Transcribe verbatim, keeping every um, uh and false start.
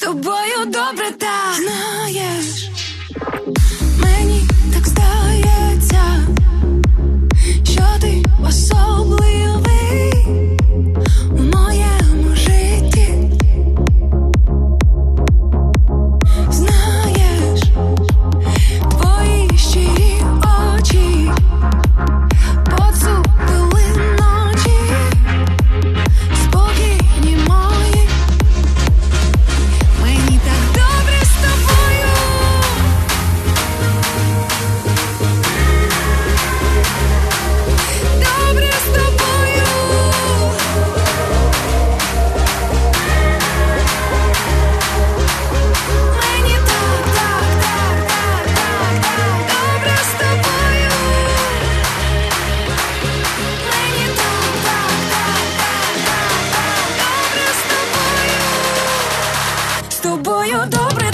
тобою добре, так знаєш. Мені так здається, що ти особливий у моєму житті. Знаєш, твої щирі очі поцупили ночі, спокійні мої. Мені так добре з тобою. Добре з тобою. Мені так, так, так, так, так, так, добре з тобою. Мені так, так, так, так, так, так, добре з тобою. З тобою добре.